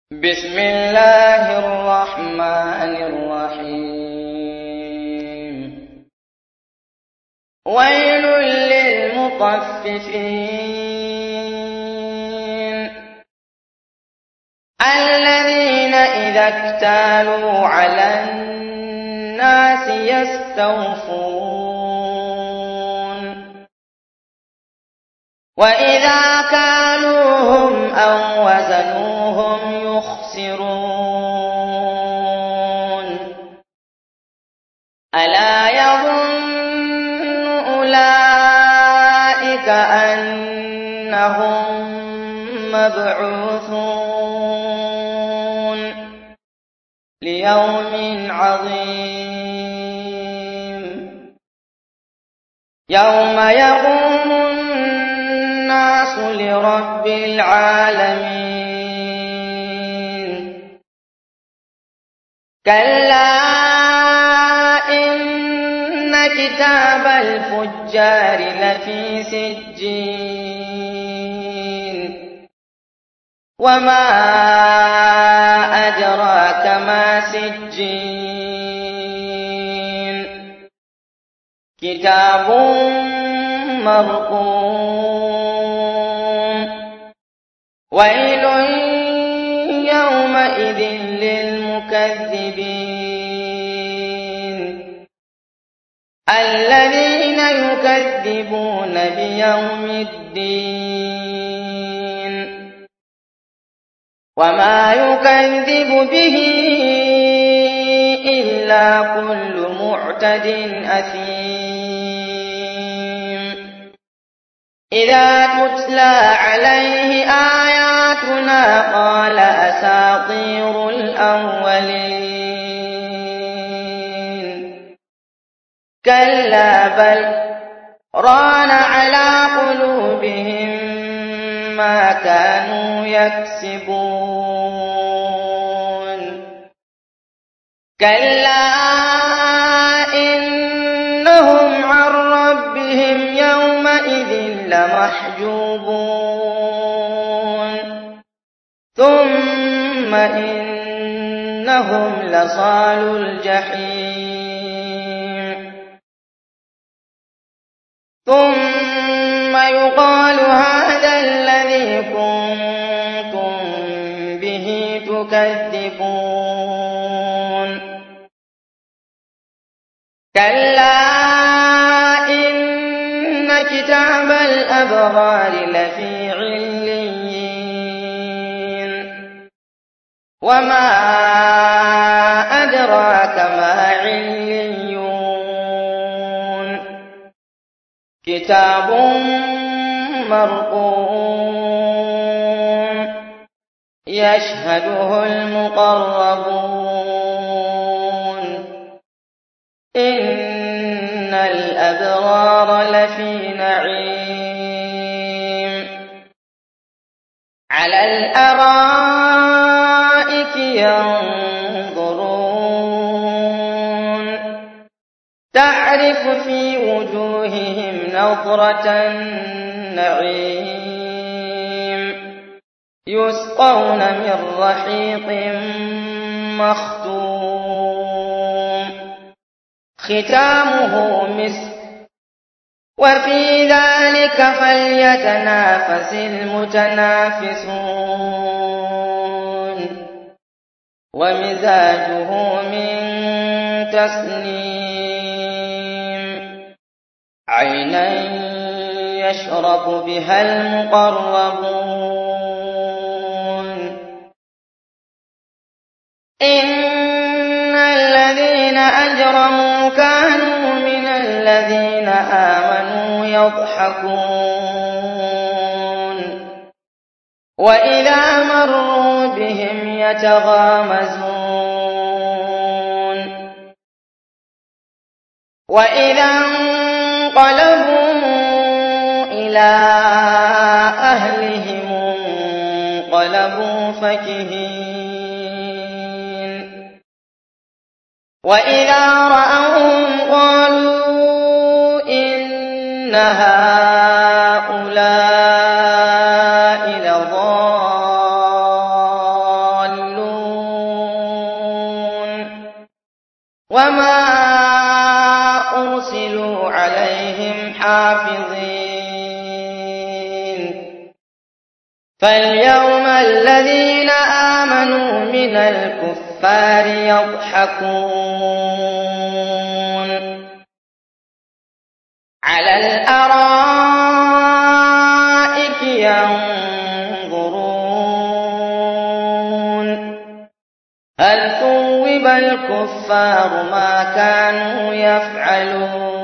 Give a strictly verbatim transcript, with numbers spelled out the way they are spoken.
بسم الله الرحمن الرحيم ويل للمطففين الذين إذا اكتالوا على الناس يستوفون وإذا كالوهم أو وزنوهم يخسرون ألا يظن أولئك أنهم مبعوثون ليوم عظيم يوم يقوم الناس لرب العالمين كلا إن كتاب الفجار لفي سجين وما أدراك ما سجين كتاب مرقوم ويل يومئذ للمكذبين الذين يكذبون بيوم الدين وما يكذب به إلا كل معتد أثيم إذا تتلى عليه آياتنا قال أساطير الأولين كلا بل ران على قلوبهم ما كانوا يكسبون كلا إنهم عن ربهم يومئذ لمحجوبون ثم إنهم لصالو الجحيم ثم يقال هذا الذي كنتم به تكذبون كلا إن كتاب الأبرار لفي عليين وما أدراك ما عليون كتاب مرقوم يشهده المقربون إن الأبرار لفي نعيم على الأرائك ينظرون تعرف في وجوههم نضرة النعيم يسقون من رحيق مختوم ختامه مسك وفي ذلك فليتنافس المتنافسون ومزاجه من تسنيم عينا يشرب بها المقربون إن الذين أجرموا كانوا من الذين آمنوا يضحكون وإذا مروا بهم يتغامزون وإذا انقلبوا إلى أهلهم انقلبوا فكهين وإذا رأوهم قالوا إن هؤلاء لضالون وما أرسلوا عليهم حافظين فاليوم الذين آمنوا من الكفار يضحكون على الأرائك ينظرون هل ثوب الكفار ما كانوا يفعلون